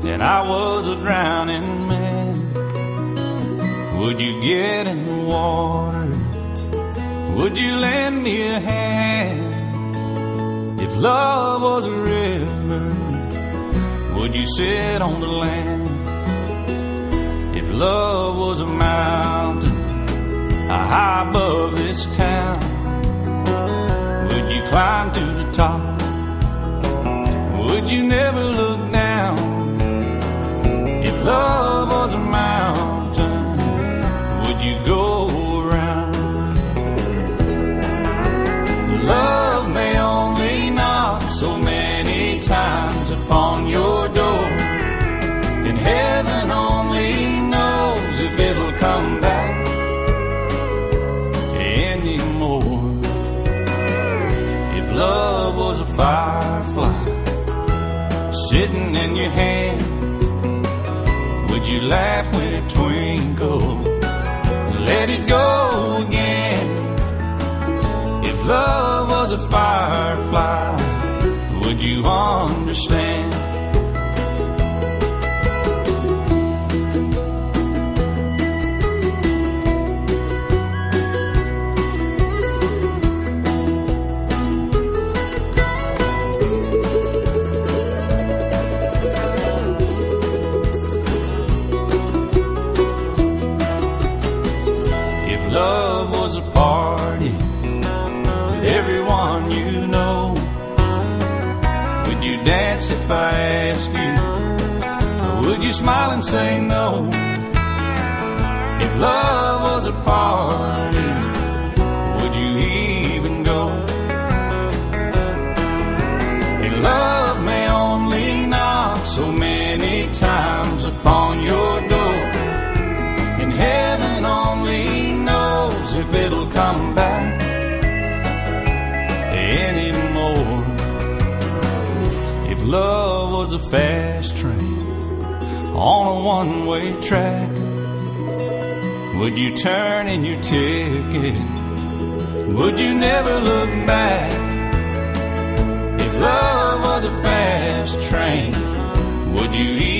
and I was a drowning man, would you get in the water? Would you lend me a hand? If love was a river, would you sit on the land? If love was a mountain high above this town, would you climb to the top? Would you never look down? If love was a mountain, would you go around? Love may only knock so many times upon your door, and heaven only knows if it'll come back anymore. If love was a firefly sitting in your hand, would you laugh when it twinkled and let it go again? If love was a firefly, would you understand? Love was a party with everyone you know, would you dance if I asked you? Or would you smile and say no? If love was a party, would you even go? And love may only knock so many times upon your door, and heaven only knows if it'll come back anymore. If love was a fast train on a one-way track, would you turn in your ticket? Would you never look back? If love was a fast train, would you